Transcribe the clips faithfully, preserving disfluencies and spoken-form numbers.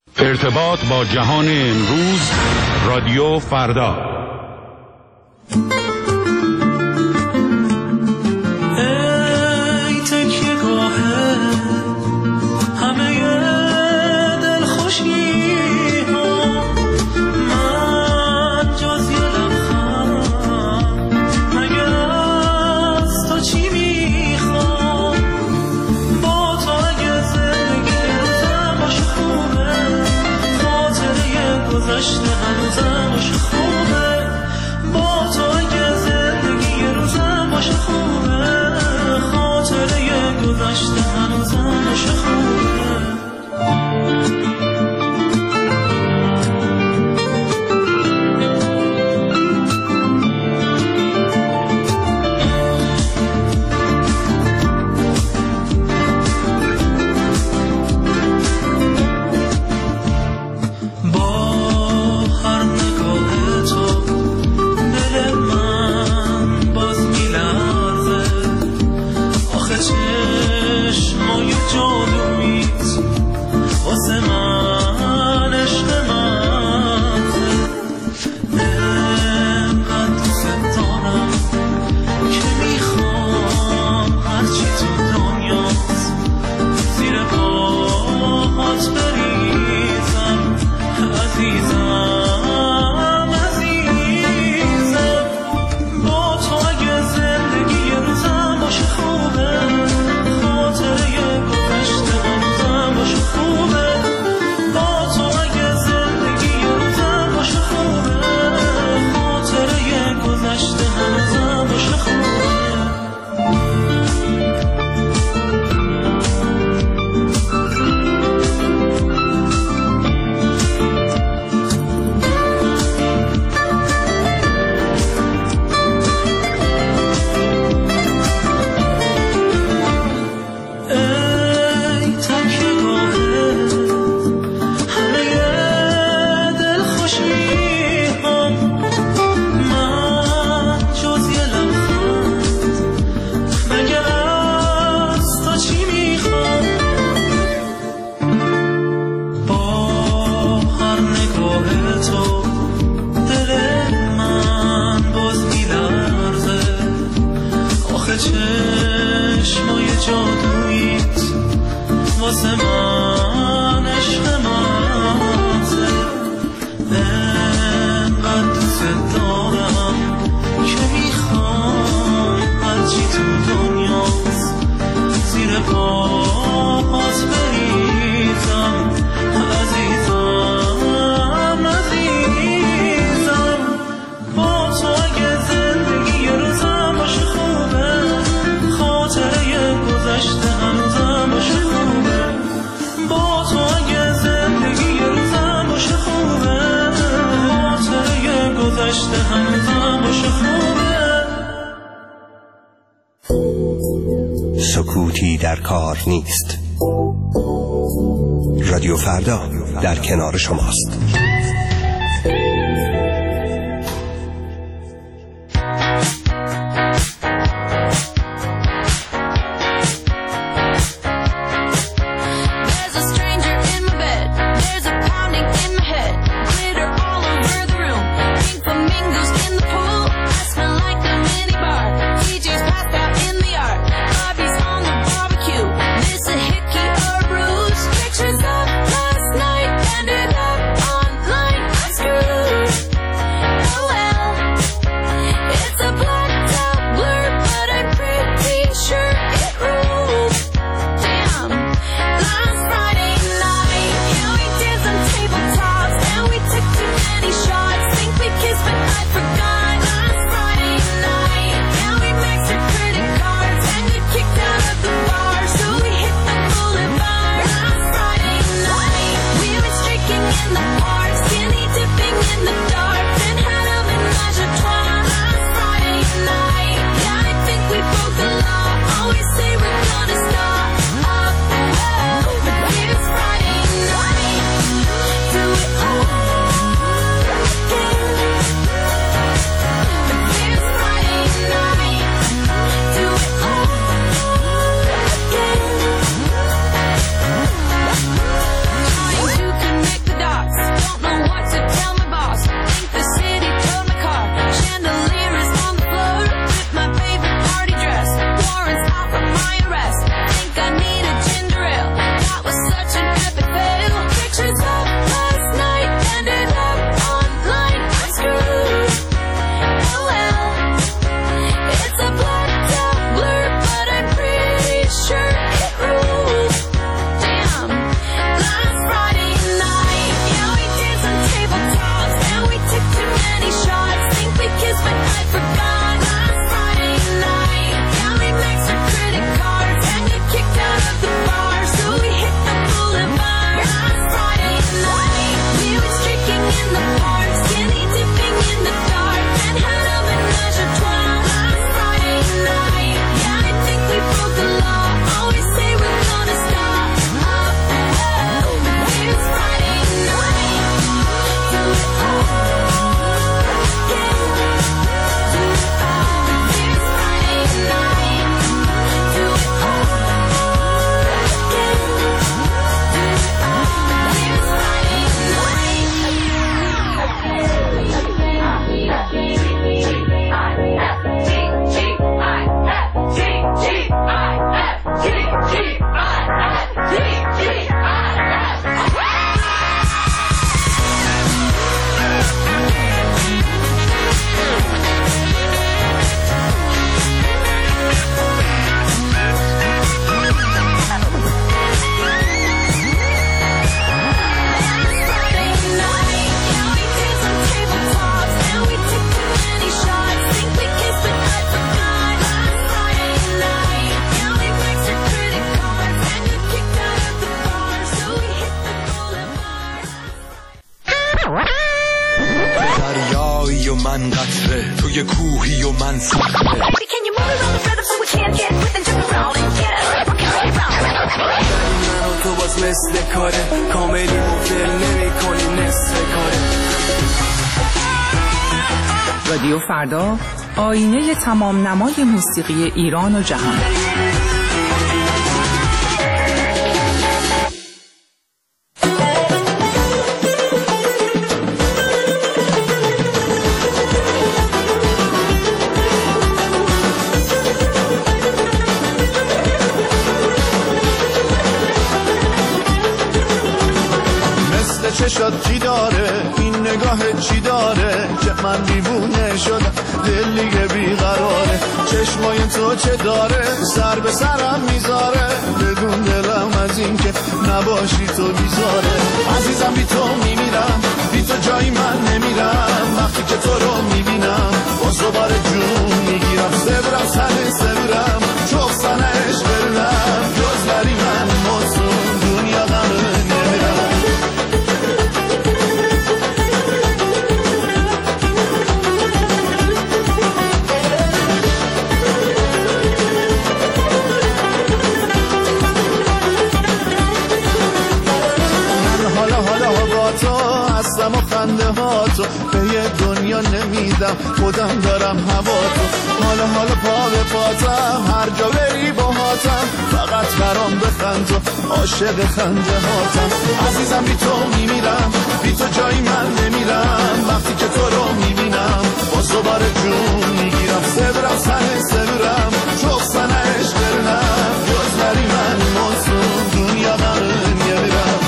ارتباط با جهان امروز، رادیو فردا. ای تکیه گاه همه دلخوشی ها، من جز یه لبخند مگر از تو چی میخوام؟ با تو اگه زندگی روزم باشه خوبه، خاطره گذشته هنوزم باشه خوبه. با تو اگه زندگی روزم باشه خوبه، خاطره گذشته هنوزم باشه خوبه. سکوتی در کار نیست. رادیو فردا در کنار شماست. Pictures of last night ended up on من قطره توی کوهی و من صخره. تو باز مثل کاره کاملی مفل نمی کنی نصف کاره. رادیو فردا، آینه تمام نمای موسیقی ایران و جهان. چشات چی داره این نگاه چی داره که من دیوونه شدم دل دیگه بیقراره. چشمای تو چه داره سر به سرم میذاره بدون دلم از این که نباشی تو بیزاره. عزیزم بی تو میمیرم بی تو جایی من نمیرم وقتی که تو رو میبینم باز دوباره جون میگیرم. سبرم سنه سبرم چوب سنش برنم جزوری من مصون دنیا غمه نمیرم. هستم و خنده ها تو به یه دنیا نمیدم خودم دارم هوا تو. حالا حالا پا به پاتم هر جا بری با هاتم فقط برام بخند تو عاشق خنده هاتم. عزیزم بی تو میمیرم بی تو جایی من نمیرم وقتی که تو رو میبینم باز دوباره جون میگیرم. سبرم سنه سبرم چوب سنش برنم جزوری من مصون دنیا غمه نمیرم.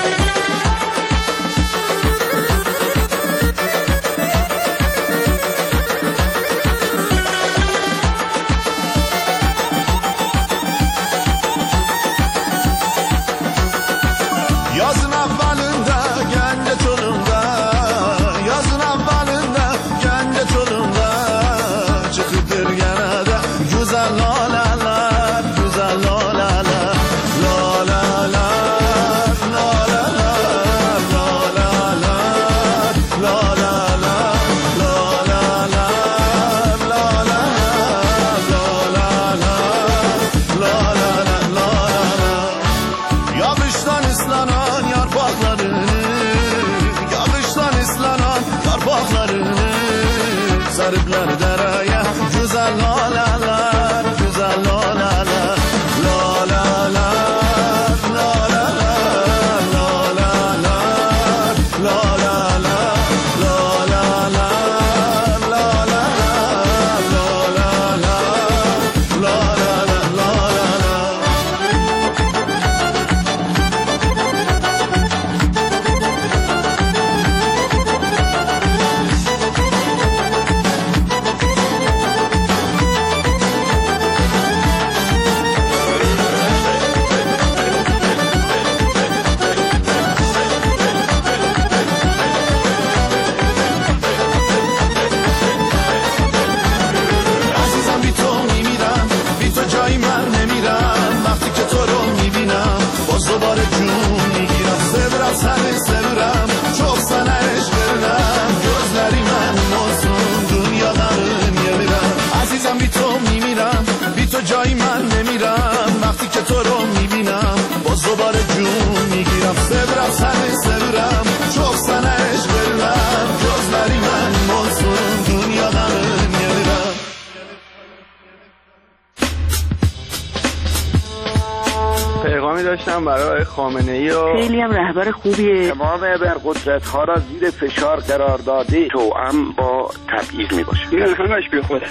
داشتم برای خامنه‌ای و خیلی هم رهبر خوبیه. تمام ابرقدرت ها را زیر فشار قرار داده توأم با تبعیض میباشه. این همش بی خوده.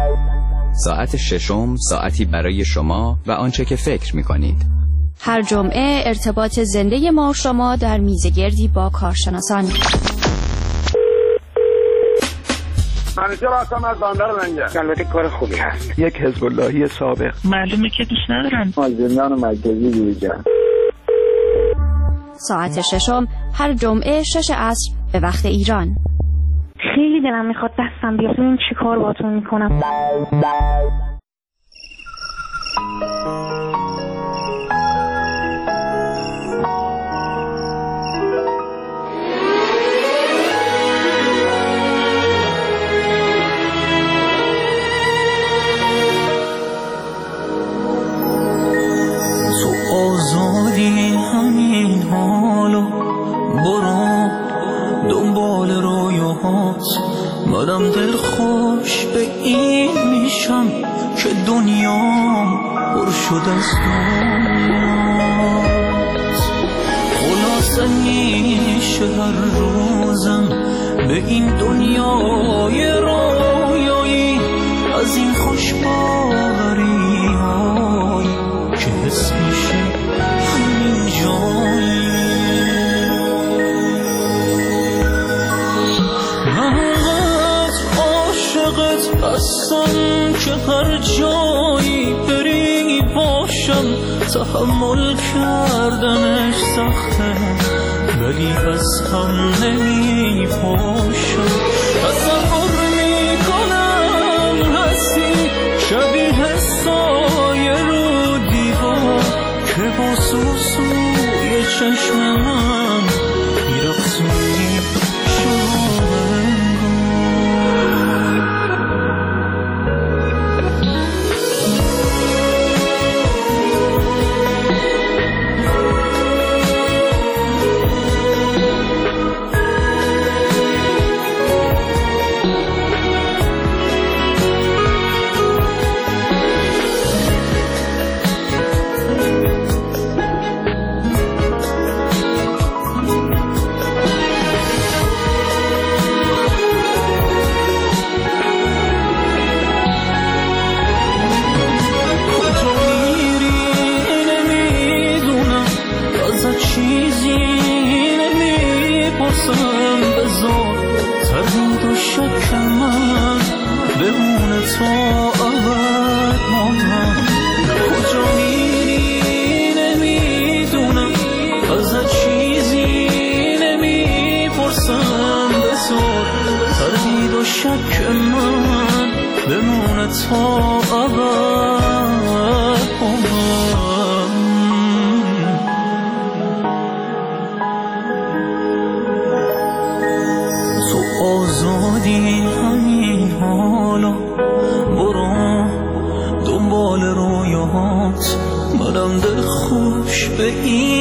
ساعت ششم ساعتی برای شما و آنچه که فکر میکنید. هر جمعه ارتباط زنده ما و شما در میزگردی با کارشناسان. منیجر هستم از بندر لنگر. البته کار خوبی هست. یک حزب اللهی سابق. معلومه که دوست ندارن. مازندران مرکزی دیگر. ساعت ششم هر جمعه شش عصر به وقت ایران. خیلی دلم میخواد دستم بیاد ببین چی کار باتون میکنم. منم دل خوش به این میشم که دنیام پر شد از دنیاست. خلاصه میشه هر روزم به این دنیای رویایی از این خوش باوری های که حس میشه همین جایی. هستم که هر جایی بری باشم، تحمل کردنش سخته ولی از هم نمی پاشم. تصور میکنم هستی شبیه سایه رو دیوار که با سوسوی چشم من میرقصی به این